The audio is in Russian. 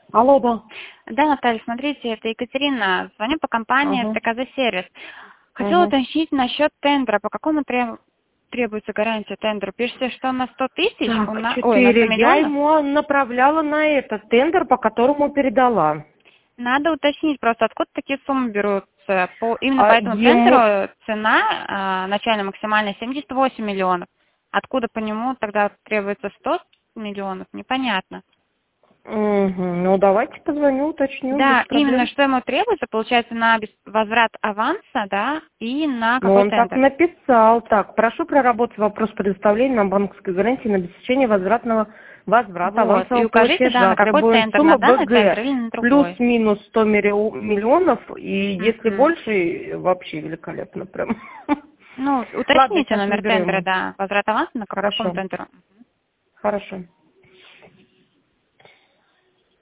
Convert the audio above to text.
Алло, да. Да, Наталья, смотрите, это Екатерина. Звоню по компании Угу. ТКЗ Сервис. Хотела уточнить насчет тендера. По какому требуется гарантия тендера? Пишите, что на 100 тысяч, Так, на 100 4. Я миллионов. ему направляла на этот тендер, по которому передала. Надо уточнить просто, откуда такие суммы берутся. Именно по А этому ему... тендеру цена начальная максимальная 78 миллионов. Откуда по нему тогда требуется 100 миллионов? Непонятно. Угу. Ну, давайте позвоню, уточню, без Да, именно проблем. что ему требуется, получается, на возврат аванса, да, и на Ну, какой он так тендер? написал. Так, прошу проработать вопрос предоставления нам банковской гарантии на обеспечение возврата Вот, и авансового укажите, да, платежа. на какой Требуем тендер, на сумму данный тендер БГ или на другой. плюс-минус 100 миллионов, и если Мгм. больше, вообще великолепно прям. Ну, Ладно, уточните сейчас номер наберу тендера, ему. да, возврат аванса, на каком Хорошо, тендеру. хорошо.